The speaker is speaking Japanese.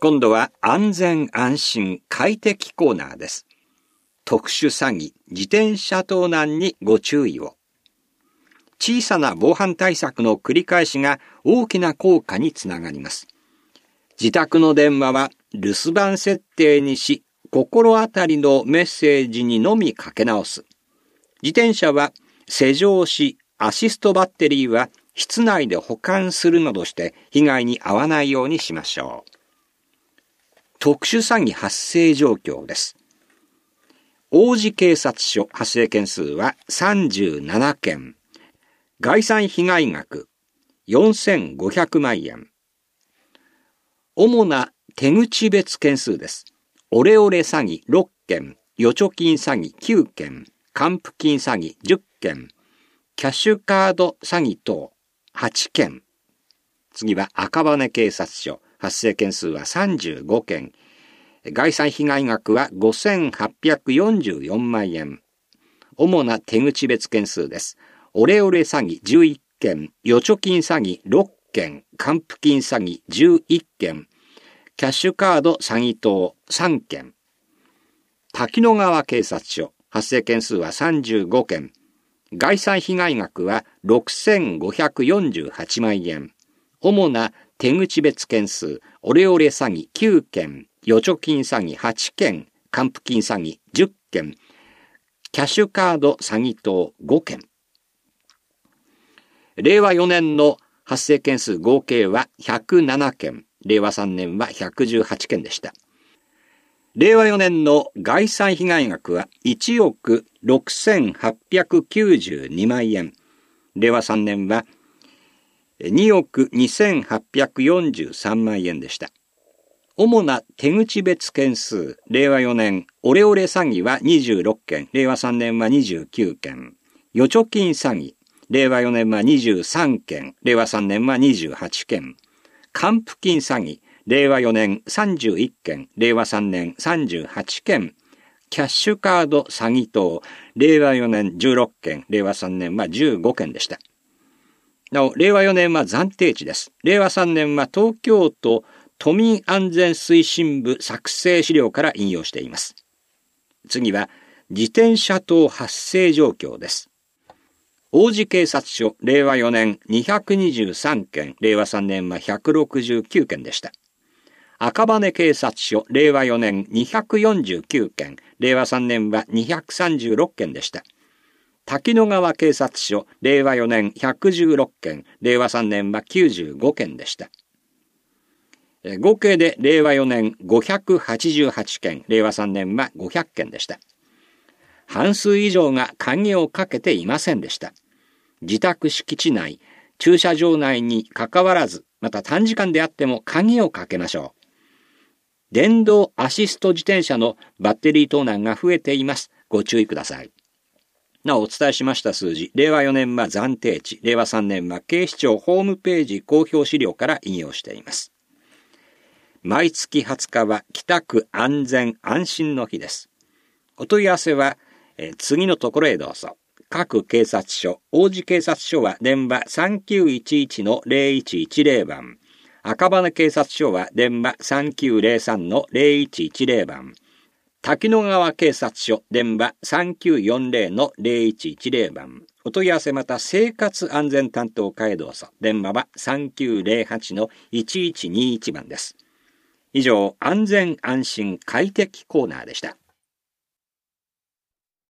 今度は安全安心快適コーナーです。特殊詐欺、自転車盗難にご注意を。小さな防犯対策の繰り返しが大きな効果につながります。自宅の電話は留守番設定にし、心当たりのメッセージにのみかけ直す。自転車は施錠し、アシストバッテリーは室内で保管するなどして被害に遭わないようにしましょう。特殊詐欺発生状況です。王子警察署発生件数は37件。概算被害額4500万円。主な手口別件数です。オレオレ詐欺6件、預貯金詐欺9件、還付金詐欺10件、キャッシュカード詐欺等8件。次は赤羽警察署、発生件数は35件。概算被害額は5844万円。主な手口別件数です。オレオレ詐欺11件、預貯金詐欺6件、還付金詐欺11件、キャッシュカード詐欺等3件。滝野川警察署、発生件数は35件。概算被害額は6548万円。主な手口別件数、オレオレ詐欺9件、預貯金詐欺8件、還付金詐欺10件、キャッシュカード詐欺等5件。令和4年の発生件数合計は107件、令和3年は118件でした。令和4年の概算被害額は1億6892万円。令和3年は2億2843万円でした。主な手口別件数、令和4年、オレオレ詐欺は26件、令和3年は29件。預貯金詐欺、令和4年は23件、令和3年は28件。還付金詐欺、令和4年31件、令和3年38件。キャッシュカード詐欺等、令和4年16件、令和3年は15件でした。なお、令和4年は暫定値です。令和3年は東京都都民安全推進部作成資料から引用しています。次は、自転車盗発生状況です。王子警察署、令和4年223件、令和3年は169件でした。赤羽警察署、令和4年249件、令和3年は236件でした。滝野川警察署、令和4年116件、令和3年は95件でした。合計で令和4年588件、令和3年は500件でした。半数以上が鍵をかけていませんでした。自宅敷地内、駐車場内に関わらず、また短時間であっても鍵をかけましょう。電動アシスト自転車のバッテリー盗難が増えています。ご注意ください。なお、お伝えしました数字、令和4年は暫定値、令和3年は警視庁ホームページ公表資料から引用しています。毎月20日は北区安全安心の日です。お問い合わせは、次のところへどうぞ。各警察署、王子警察署は電話 3911-0110 番。赤羽警察署は電話 3903-0110 番。滝野川警察署電話 3940-0110 番。お問い合わせまた生活安全担当課へどうぞ。電話は 3908-1121 番です。以上、安全安心快適コーナーでした。